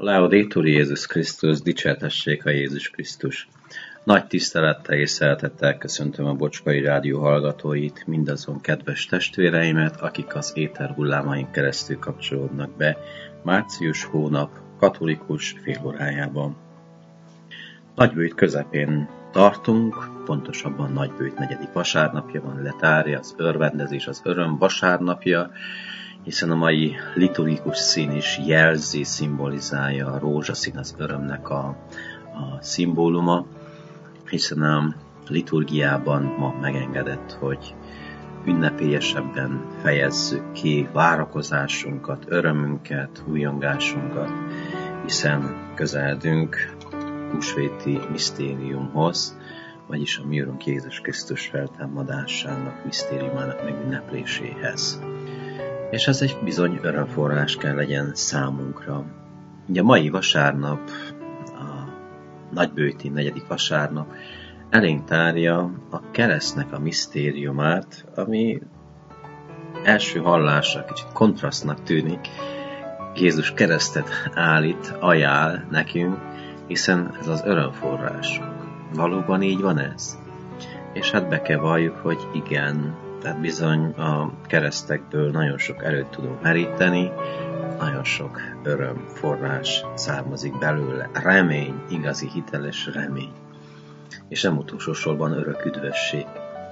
Laudetur Jézus Krisztus, dicsértessék a Jézus Krisztus. Nagy tisztelettel és szeretettel köszöntöm a Bocskai Rádió hallgatóit, mindazon kedves testvéreimet, akik az éter hullámain keresztül kapcsolódnak be március hónap katolikus félórájában. Nagybőjt közepén tartunk, pontosabban Nagybőjt 4. vasárnapja van, letária, az örvendezés, az öröm vasárnapja, hiszen a mai liturgikus szín is jelzi, szimbolizálja, a rózsaszín az örömnek a szimbóluma, hiszen a liturgiában ma megengedett, hogy ünnepélyesebben fejezzük ki várakozásunkat, örömünket, újongásunkat, hiszen közeledünk húsvéti misztériumhoz, vagyis a mi Urunk Jézus Krisztus feltámadásának misztériumának megünnepléséhez. És ez egy bizony örömforrás kell legyen számunkra. Ugye a mai vasárnap, a nagybőjti 4. vasárnap elénk tárja a keresztnek a misztériumát, ami első hallásra kicsit kontrasztnak tűnik. Jézus keresztet állít, ajánl nekünk, hiszen ez az örömforrásunk. Valóban így van ez? És hát be kell valljuk, hogy igen, tehát bizony a keresztekből nagyon sok erőt tudunk meríteni, nagyon sok örömforrás származik belőle, remény, igazi hiteles remény, és nem utolsó sorban örök üdvösség.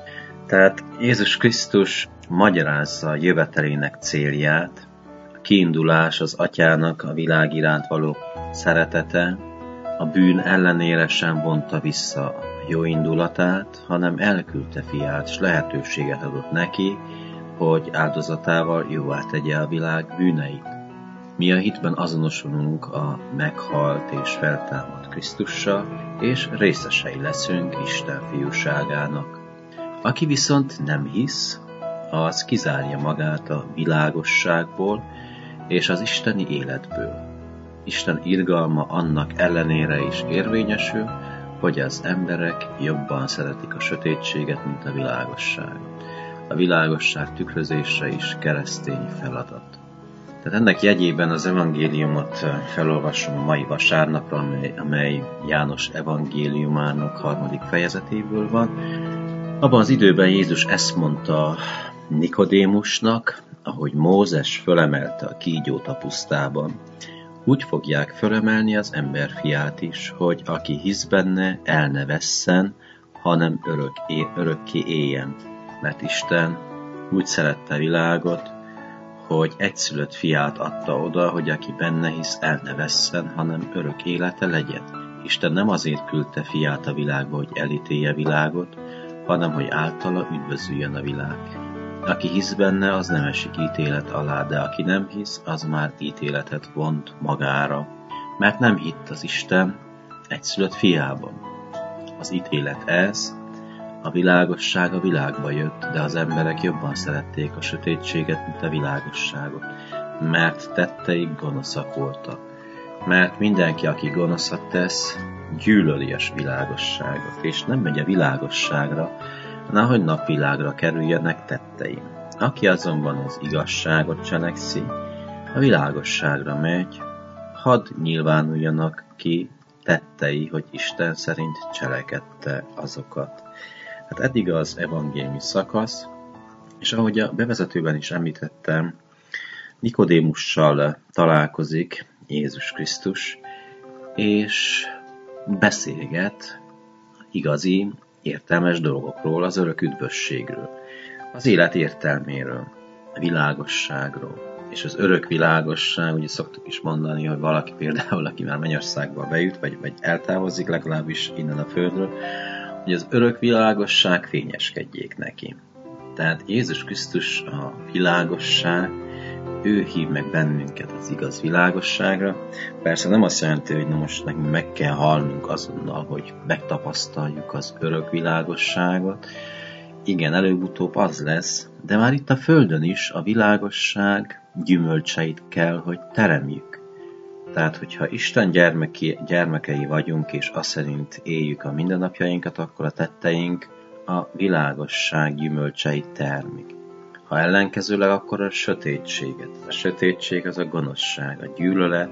Tehát Jézus Krisztus magyarázza a jövetelének célját, a kiindulás az Atyának a világ iránt való szeretete, a bűn ellenére sem vonta vissza a jó indulatát, hanem elküldte fiát, és lehetőséget adott neki, hogy áldozatával jóvá tegye a világ bűneit. Mi a hitben azonosulunk a meghalt és feltámadt Krisztussal, és részesei leszünk Isten fiúságának. Aki viszont nem hisz, az kizárja magát a világosságból és az isteni életből. Isten irgalma annak ellenére is érvényesül, hogy az emberek jobban szeretik a sötétséget, mint a világosságot. A világosság tükrözése is keresztény feladat. Tehát ennek jegyében az evangéliumot felolvasom a mai vasárnapra, amely János evangéliumának 3. fejezetéből van. Abban az időben Jézus ezt mondta Nikodémusnak, ahogy Mózes fölemelte a kígyót a pusztában, úgy fogják fölemelni az emberfiát is, hogy aki hisz benne, el ne vesszen, hanem örökké éljen. Mert Isten úgy szerette a világot, hogy egyszülött fiát adta oda, hogy aki benne hisz, el ne vesszen, hanem örök élete legyen. Isten nem azért küldte fiát a világba, hogy elítélje a világot, hanem hogy általa üdvözüljön a világ. Aki hisz benne, az nem esik ítélet alá, de aki nem hisz, az már ítéletet vont magára, mert nem hitt az Isten egyszülött fiában. Az ítélet ez, a világosság a világba jött, de az emberek jobban szerették a sötétséget, mint a világosságot, mert tetteik gonoszak voltak. Mert mindenki, aki gonoszat tesz, gyűlöli a világosságot, és nem megy a világosságra, nehogy napvilágra kerüljenek tetteim. Aki azonban az igazságot cselekszi, a világosságra megy, hadd nyilvánuljanak ki tettei, hogy Isten szerint cselekedte azokat. Hát eddig az evangéliumi szakasz, és ahogy a bevezetőben is említettem, Nikodémussal találkozik Jézus Krisztus, és beszélget igazi, értelmes dolgokról, az örök üdvösségről, az élet értelméről, a világosságról. És az örök világosság, ugye szoktuk is mondani, hogy valaki például, aki már mennyországba bejut, vagy eltávozik legalábbis innen a földről, hogy az örök világosság fényeskedjék neki. Tehát Jézus Krisztus a világosság, ő hív meg bennünket az igaz világosságra. Persze nem azt jelenti, hogy most nekünk meg kell halnunk azonnal, hogy megtapasztaljuk az örök világosságot. Igen, előbb-utóbb az lesz, de már itt a Földön is a világosság gyümölcseit kell, hogy teremjük. Tehát, hogyha Isten gyermekei vagyunk, és azt szerint éljük a mindennapjainkat, akkor a tetteink a világosság gyümölcseit termik. Ha ellenkezőleg, akkor a sötétséget. A sötétség az a gonoszság, a gyűlölet,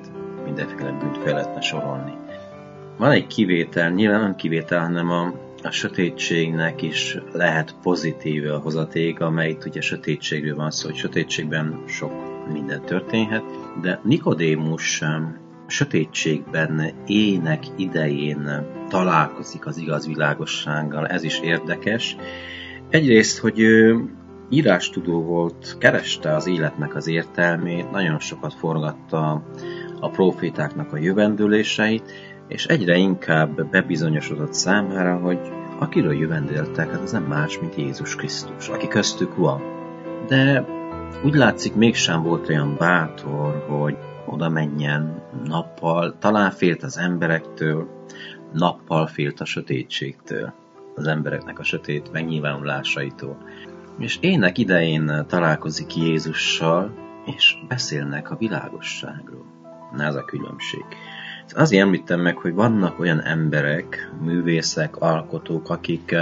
mindenféle bűnt fel lehetne sorolni. Van egy kivétel, nyilván nem kivétel, hanem a sötétségnek is lehet pozitív a hozaték, amely ugye sötétségről van szó, hogy sötétségben sok minden történhet, de Nikodémus sötétségben ének idején találkozik az igaz világossággal, ez is érdekes. Egyrészt, hogy ő írástudó volt, kereste az életnek az értelmét, nagyon sokat forgatta a prófétáknak a jövendőléseit, és egyre inkább bebizonyosodott számára, hogy akiről jövendéltek, hát az nem más, mint Jézus Krisztus, aki köztük van. De úgy látszik, mégsem volt olyan bátor, hogy oda menjen nappal, talán félt az emberektől, nappal félt a sötétségtől, az embereknek a sötét megnyilvánulásaitól. És ének idején találkozik Jézussal, és beszélnek a világosságról. Na, ez a különbség. Azért említem meg, hogy vannak olyan emberek, művészek, alkotók, akik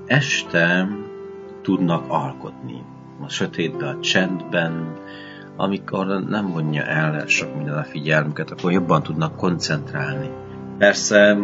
este tudnak alkotni. A sötétben, a csendben, amikor nem vonja el sok minden a figyelmüket, akkor jobban tudnak koncentrálni. Persze,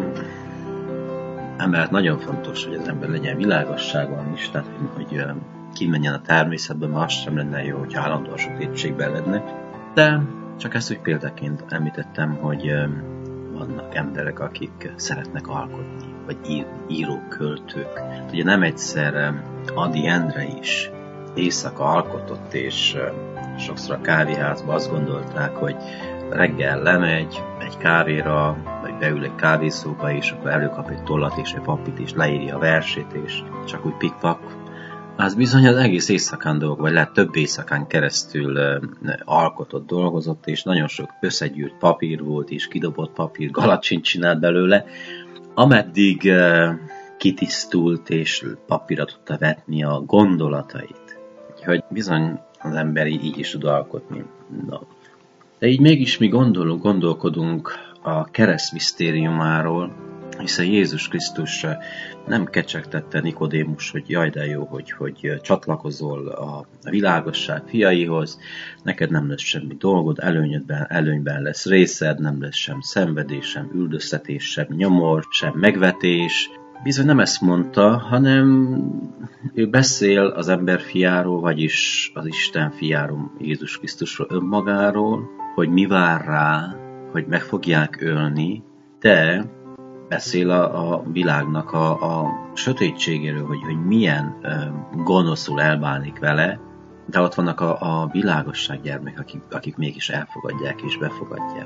emellett nagyon fontos, hogy az ember legyen világosságban is, tehát hogy kimenjen a természetbe, mert az sem lenne jó, hogy állandóan sötétségben lenne. De csak ezt úgy példaként említettem, hogy vannak emberek, akik szeretnek alkotni, vagy írók, költők. Ugye nem egyszer Ady Endre is éjszaka alkotott, és sokszor a kávéházban azt gondolták, hogy reggel lemegy egy kávéra, vagy beül egy kávészóba, és akkor előkap egy tollat és egy papírt, és leírja a versét, és csak úgy pikpak. Az bizony az egész éjszakán dolg, vagy lehet több éjszakán keresztül alkotott, dolgozott, és nagyon sok összegyűrt papír volt, és kidobott papír, galacsint csinált belőle, ameddig kitisztult, és papírra tudta vetni a gondolatait. Úgyhogy bizony az ember így is tud alkotni. No. De így mégis mi gondolkodunk a kereszt misztériumáról, hiszen Jézus Krisztus nem kecsegtette Nikodémus, hogy jaj de jó, hogy csatlakozol a világosság fiaihoz, neked nem lesz semmi dolgod, előnyben lesz részed, nem lesz sem szenvedés, sem üldöztetés, sem nyomor, sem megvetés. Bizony nem ezt mondta, hanem ő beszél az ember fiáról, vagyis az Isten fiáról, Jézus Krisztusról, önmagáról, hogy mi vár rá, hogy meg fogják ölni, de beszél a világnak a sötétségéről, hogy milyen gonoszul elbánik vele, de ott vannak a világosság gyermek, akik mégis elfogadják és befogadják.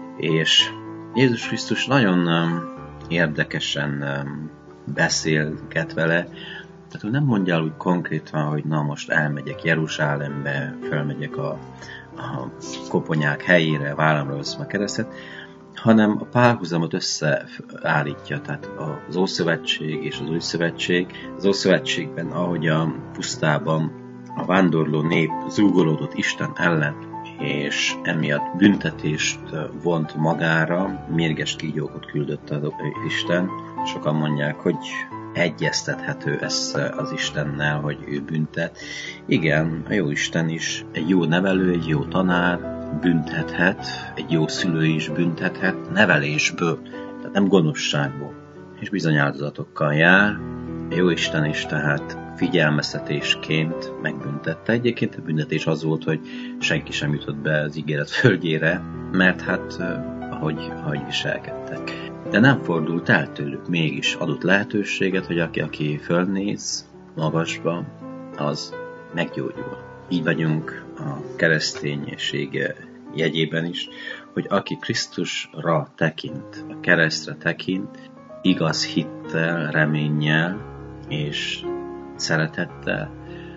És Jézus Krisztus nagyon érdekesen beszélget vele, tehát ő nem mondja el úgy konkrétan, hogy na most elmegyek Jeruzsálembe, felmegyek a koponyák helyére, vállamra veszem a keresztet, hanem a párhuzamot összeállítja, tehát az Ószövetség és az Új Szövetség. Az Ószövetségben, ahogy a pusztában a vándorló nép zúgolódott Isten ellen, és emiatt büntetést vont magára, mérges kígyókot küldött az Isten. Sokan mondják, hogy egyeztethető ez az Istennel, hogy ő büntet. Igen, a jó Isten is egy jó nevelő, egy jó tanár, büntethet, egy jó szülő is büntethet, nevelésből, tehát nem gonoszságból, és bizony áldozatokkal jár. A jó Isten is tehát figyelmeztetésként megbüntette. Egyébként a büntetés az volt, hogy senki sem jutott be az ígéret földjére, mert hát ahogy viselkedtek. De nem fordult el tőlük, mégis adott lehetőséget, hogy aki fölnéz magasba, az meggyógyul. Így vagyunk a kereszténység jegyében is, hogy aki Krisztusra tekint, a keresztre tekint, igaz hittel, reménnyel és szeretettel,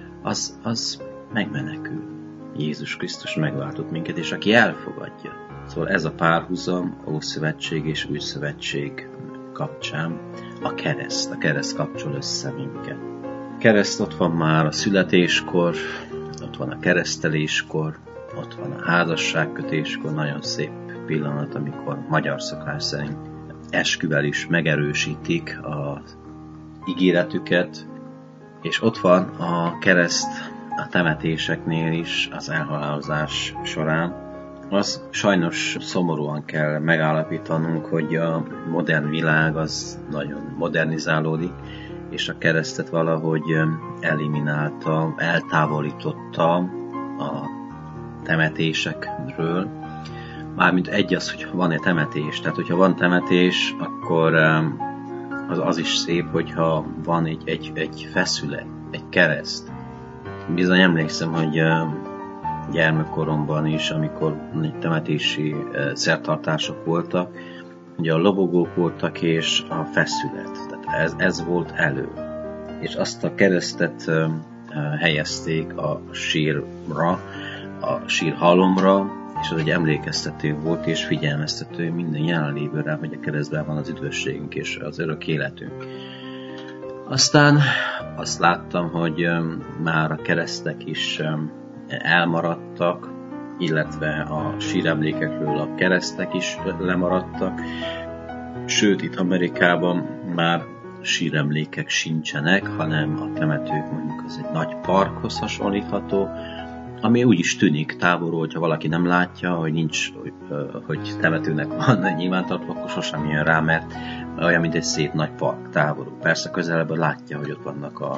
az megmenekül. Jézus Krisztus megváltott minket, és aki elfogadja. Szóval ez a párhuzam, Ószövetség és Új Szövetség kapcsán a kereszt kapcsol össze minket. A kereszt ott van már a születéskor, ott van a kereszteléskor, ott van a házasságkötéskor, nagyon szép pillanat, amikor magyar szokás szerint esküvel is megerősítik az ígéretüket, és ott van a kereszt a temetéseknél is, az elhalálozás során, Az sajnos szomorúan kell megállapítanunk, hogy a modern világ az nagyon modernizálódik, és a keresztet valahogy eliminálta, eltávolította a temetésekről. Mármint egy az, hogy van-e temetés. Tehát, hogyha van temetés, akkor az is szép, hogyha van egy feszület, egy kereszt. Bizony emlékszem, hogy gyermekkoromban is, amikor temetési szertartások voltak, ugye a lobogók voltak és a feszület. Tehát ez volt elő. És azt a keresztet helyezték a sírra, a sírhalomra, és az egy emlékeztető volt és figyelmeztető minden jelenlévőre, hogy a keresztben van az üdvösségünk és az örök életünk. Aztán azt láttam, hogy már a keresztek is elmaradtak, illetve a síremlékekről a keresztek is lemaradtak, sőt itt Amerikában már síremlékek sincsenek, hanem a temetők mondjuk az egy nagy parkhoz hasonlítható, ami úgy is tűnik távolról, hogyha valaki nem látja, hogy nincs, hogy temetőnek van nyilvántartva, akkor sosem jön rá, mert olyan, mint egy szép nagy park távolról. Persze közelebből látja, hogy ott vannak az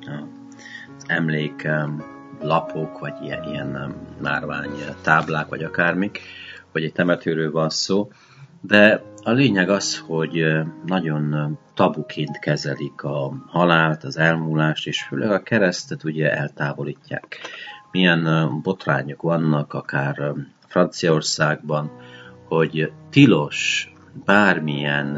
emlék lapok, vagy ilyen márvány táblák, vagy akármik, hogy egy temetőről van szó, de a lényeg az, hogy nagyon tabuként kezelik a halált, az elmúlást, és főleg a keresztet ugye eltávolítják. Milyen botrányok vannak, akár Franciaországban, hogy tilos bármilyen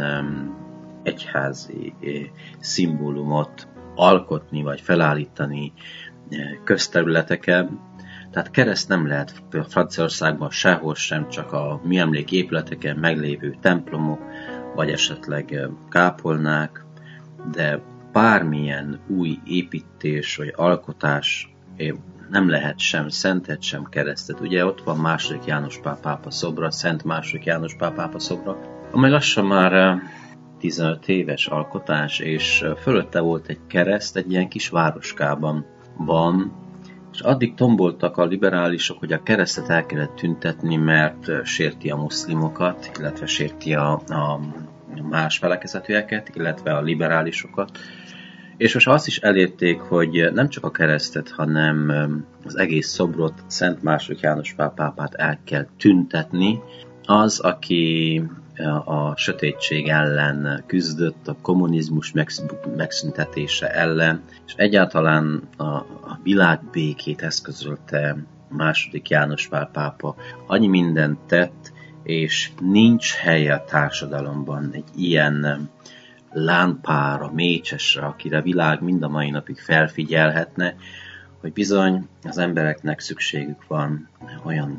egyházi szimbólumot alkotni, vagy felállítani közterületeken. Tehát kereszt nem lehet Franciaországban sehol sem, csak a műemléképületeken meglévő templomok, vagy esetleg kápolnák, de bármilyen új építés vagy alkotás nem lehet sem szentet, sem keresztet. Ugye ott van II. János Pál pápa szobra, Szent II. János Pál pápa szobra, amely lassan már 15 éves alkotás, és fölötte volt egy kereszt, egy ilyen kis városkában van, és addig tomboltak a liberálisok, hogy a keresztet el kellett tüntetni, mert sérti a muszlimokat, illetve sérti a más felekezetűeket, illetve a liberálisokat. És most azt is elérték, hogy nem csak a keresztet, hanem az egész szobrot, Szent II. János Pál pápát el kell tüntetni. Az, aki a sötétség ellen küzdött, a kommunizmus megszüntetése ellen, és egyáltalán a világbékét eszközölte II. János Pál pápa. Annyi mindent tett, és nincs helye a társadalomban egy ilyen lámpára, mécsesre, akire a világ mind a mai napig felfigyelhetne, hogy bizony az embereknek szükségük van olyan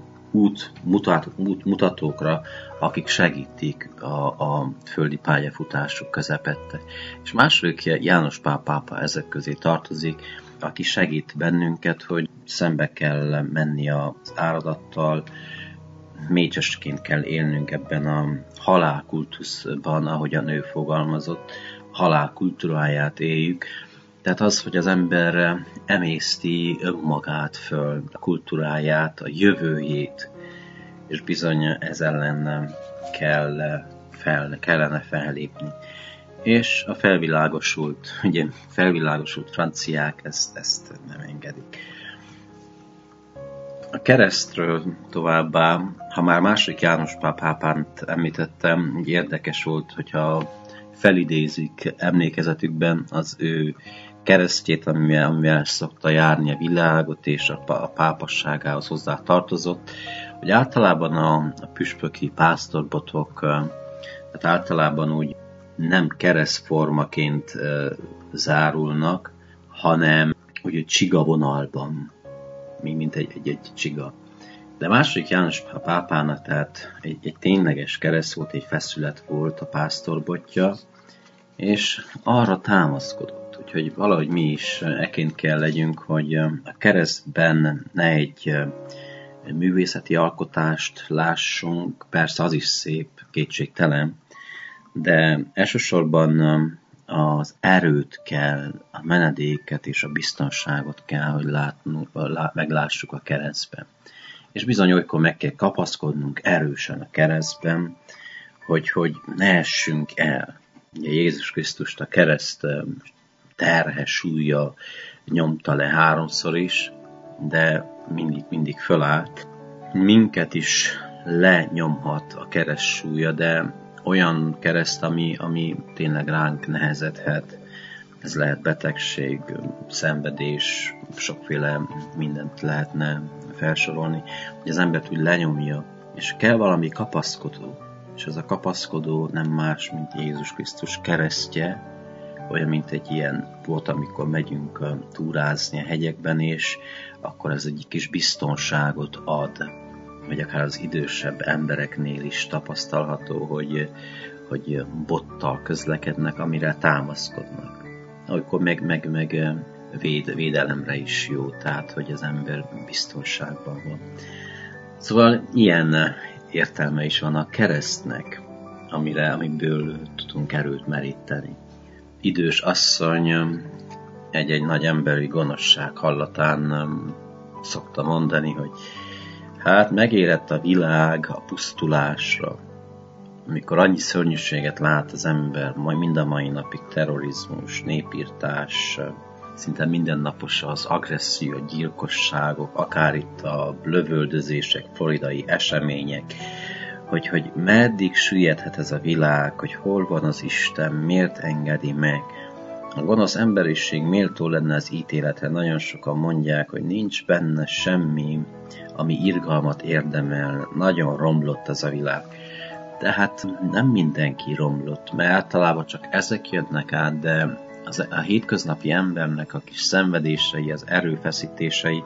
útmutatókra, akik segítik a földi pályafutásuk közepette. És II. János Pál pápa ezek közé tartozik, aki segít bennünket, hogy szembe kell menni az áradattal, mécsesként kell élnünk ebben a halálkultuszban, ahogy a nő fogalmazott, halálkultúráját éljük. Tehát az, hogy az ember emészti önmagát föl, a kultúráját, a jövőjét, és bizony ez ellen kellene fellépni. És a felvilágosult franciák ezt nem engedik. A keresztről továbbá, ha már II. János Pál pápát említettem, érdekes volt, hogyha felidézik emlékezetükben az ő keresztjét, amivel szokta járni a világot, és a pápasságához hozzá tartozott, hogy általában a püspöki pásztorbotok, tehát általában úgy nem keresztformaként zárulnak, hanem úgy csiga vonalban, mint egy csiga. De II. János pápának tehát egy tényleges kereszt volt, egy feszület volt a pásztorbotja, és arra támaszkodott. Úgyhogy valahogy mi is eként kell legyünk, hogy a keresztben ne egy művészeti alkotást lássunk, persze az is szép, kétségtelen, de elsősorban az erőt kell, a menedéket és a biztonságot kell, hogy meglássuk a keresztben. És bizony olykor meg kell kapaszkodnunk erősen a keresztben, hogy ne essünk el. Ugye Jézus Krisztust a kereszt terhe, súlya nyomta le 3-szor is, de mindig fölállt. Minket is lenyomhat a kereszt súlya, de olyan kereszt, ami tényleg ránk nehezedhet. Ez lehet betegség, szenvedés, sokféle mindent lehetne felsorolni, hogy az embert úgy lenyomja, és kell valami kapaszkodó. És ez a kapaszkodó nem más, mint Jézus Krisztus keresztje, olyan, mint egy ilyen volt, amikor megyünk túrázni a hegyekben, és akkor ez egy kis biztonságot ad, vagy akár az idősebb embereknél is tapasztalható, hogy bottal közlekednek, amire támaszkodnak. Olykor meg védelemre is jó, tehát hogy az ember biztonságban van. Szóval ilyen értelme is van a keresztnek, amiből tudunk erőt meríteni. Idős asszony egy nagy emberi gonoszság hallatán szokta mondani, hogy hát megérett a világ a pusztulásra. Amikor annyi szörnyűséget lát az ember, majd mind a mai napig terrorizmus, népirtás, szinte mindennapos az agresszió, a gyilkosságok, akár itt a lövöldözések, floridai események, hogy meddig süllyedhet ez a világ, hogy hol van az Isten, miért engedi meg. A gonosz emberiség méltó lenne az ítéletre. Nagyon sokan mondják, hogy nincs benne semmi, ami irgalmat érdemel. Nagyon romlott ez a világ. De hát nem mindenki romlott, mert általában csak ezek jönnek át, de a hétköznapi embernek a kis szenvedései, az erőfeszítései,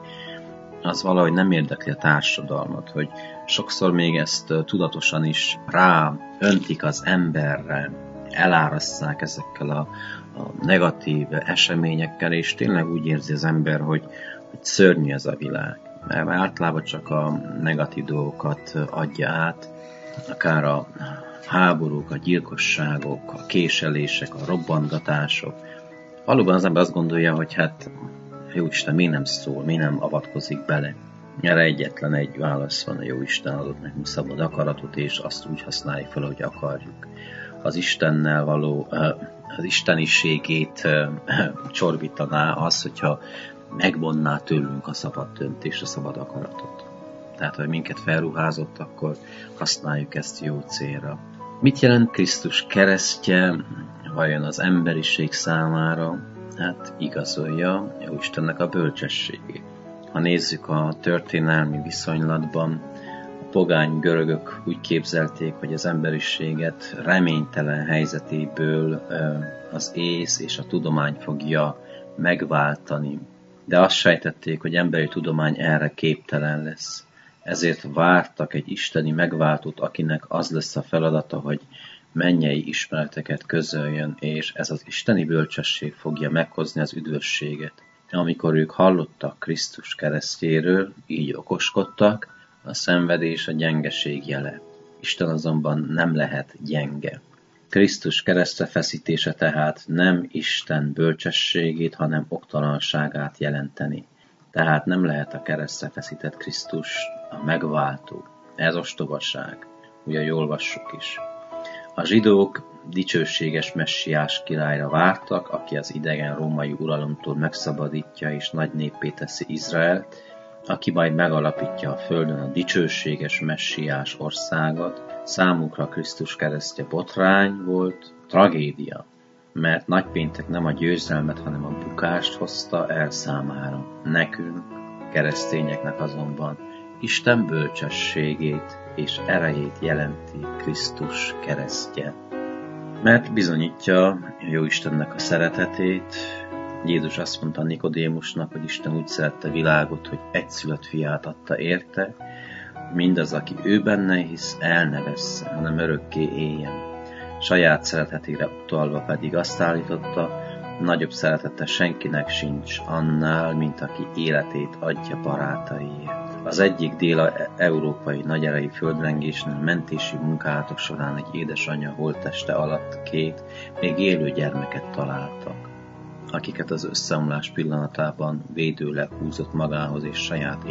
az valahogy nem érdekli a társadalmat, hogy sokszor még ezt tudatosan is ráöntik az emberre, elárasztják ezekkel a negatív eseményekkel, és tényleg úgy érzi az ember, hogy szörnyű ez a világ. Mert általában csak a negatív dolgokat adja át, akár a háborúk, a gyilkosságok, a késelések, a robbantgatások. Valóban az ember azt gondolja, hogy hát Jóisten miért nem szól, miért nem avatkozik bele. Erre egyetlen egy válasz van, a Jóisten adott nekünk szabad akaratot, és azt úgy használjuk fel, hogy akarjuk. Az Istennel való, az isteniségét csorbítaná az, hogyha megvonná tőlünk a szabad döntést, a szabad akaratot. Tehát, hogy minket felruházott, akkor használjuk ezt jó célra. Mit jelent Krisztus keresztje, vajon az emberiség számára? Hát igazolja Jóistennek a bölcsességét. Ha nézzük a történelmi viszonylatban, a pogány görögök úgy képzelték, hogy az emberiséget reménytelen helyzetéből az ész és a tudomány fogja megváltani. De azt sejtették, hogy emberi tudomány erre képtelen lesz. Ezért vártak egy isteni megváltót, akinek az lesz a feladata, hogy mennyei ismereteket közöljön, és ez az isteni bölcsesség fogja meghozni az üdvösséget. Amikor ők hallottak Krisztus keresztjéről, így okoskodtak, a szenvedés a gyengeség jele. Isten azonban nem lehet gyenge. Krisztus keresztre feszítése tehát nem Isten bölcsességét, hanem oktalanságát jelenteni. Tehát nem lehet a keresztre feszített Krisztus a megváltó. Ez ostobaság. Ugye olvassuk is. A zsidók dicsőséges messiás királyra vártak, aki az idegen római uralomtól megszabadítja és nagy néppé teszi Izraelt, aki majd megalapítja a földön a dicsőséges messiás országot. Számukra Krisztus keresztje botrány volt, tragédia, mert nagypéntek nem a győzelmet, hanem a bukást hozta el számára. Nekünk, keresztényeknek azonban Isten bölcsességét és erejét jelenti Krisztus keresztje. Mert bizonyítja Jóistennek a szeretetét. Jézus azt mondta Nikodémusnak, hogy Isten úgy szerette világot, hogy egyszülött fiát adta érte, mindaz, aki ő benne hisz, el ne vessze, hanem örökké éljen. Saját szeretetére utalva pedig azt állította, nagyobb szeretete senkinek sincs annál, mint aki életét adja barátaiért. Az egyik dél-európai nagyerei földrengésnél mentési munkálatok során egy édesanyja holtteste alatt 2 még élő gyermeket találtak. akiket az összeomlás pillanatában védőleg húzott magához és saját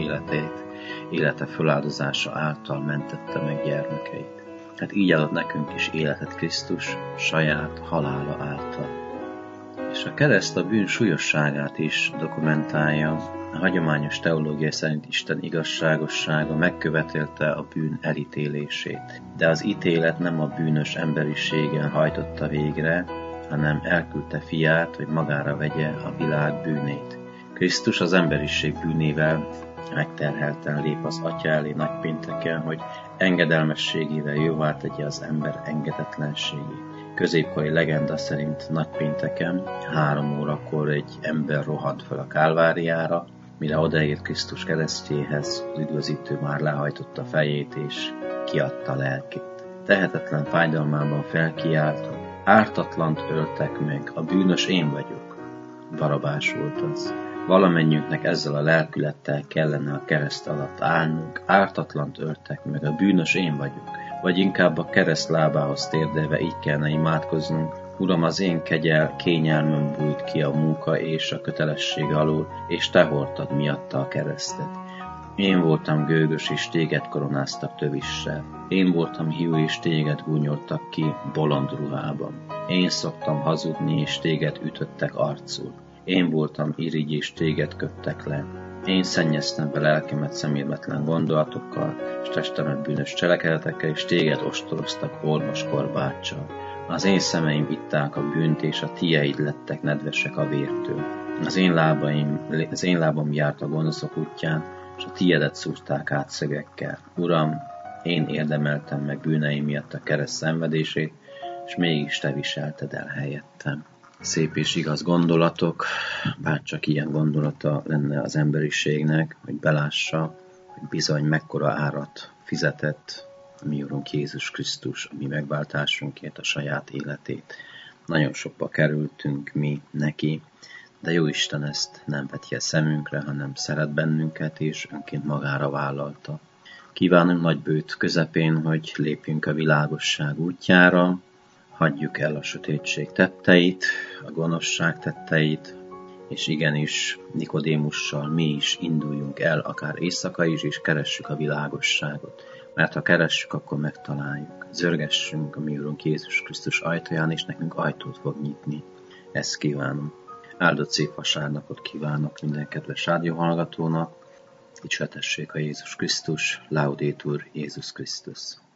élete föláldozása által mentette meg gyermekeit. Hát így adott nekünk is életet Krisztus saját halála által. És a kereszt a bűn súlyosságát is dokumentálja. A hagyományos teológia szerint Isten igazságossága megkövetelte a bűn elítélését. De az ítélet nem a bűnös emberiségen hajtotta végre, hanem elküldte fiát, hogy magára vegye a világ bűnét. Krisztus az emberiség bűnével megterhelten lép az Atya elé nagypénteken, hogy engedelmességével jóvá tegye az ember engedetlenségét. Középkori legenda szerint nagypénteken 3 órakor egy ember rohant fel a Kálváriára, mire odaért Krisztus keresztjéhez, az üdvözítő már lehajtotta fejét és kiadta lelkét. Tehetetlen fájdalmában felkiált, hogy ártatlant öltek meg, a bűnös én vagyok. Barabás volt az. Valamennyünknek ezzel a lelkülettel kellene a kereszt alatt állnunk, ártatlant öltek meg, a bűnös én vagyok. Vagy inkább a kereszt lábához térdelve így kellene imádkoznunk: Uram, az én kényelmem bújt ki a munka és a kötelesség alól, és te hordtad miatta a keresztet. Én voltam gőgös, és téged koronáztak tövissel. Én voltam hiú, és téged gúnyoltak ki bolond ruhában. Én szoktam hazudni, és téged ütöttek arcul. Én voltam irigy, és téged köptek le. Én szennyeztem be lelkemet szemérmetlen gondolatokkal, és testemet bűnös cselekedetekkel, és téged ostoroztak ormos korbáccsal. Az én szemeim itták a bűnt, és a tieid lettek nedvesek a vértől. Az én lábam járt a gonoszok útján, és a tiedet szúrták át szögekkel. Uram, én érdemeltem meg bűneim miatt a kereszt szenvedését, és mégis te viselted el helyettem. Szép és igaz gondolatok, bárcsak ilyen gondolata lenne az emberiségnek, hogy belássa, hogy bizony mekkora árat fizetett a mi Urunk Jézus Krisztus, a mi megváltásunkért, a saját életét. Nagyon sokba kerültünk mi neki, de Jóisten ezt nem veti a szemünkre, hanem szeret bennünket, és önként magára vállalta. Kívánunk nagy bőt közepén, hogy lépjünk a világosság útjára, hagyjuk el a sötétség tetteit, a gonoszság tetteit, és igenis Nikodémussal mi is induljunk el, akár éjszaka is, és keressük a világosságot. Mert ha keressük, akkor megtaláljuk. Zörgessünk a mi Urunk Jézus Krisztus ajtaján, és nekünk ajtót fog nyitni. Ezt kívánom. Áldott szép vasárnapot kívánok minden kedves rádióhallgatónak. Dicsértessék a Jézus Krisztus, Laudetur Jézus Krisztus.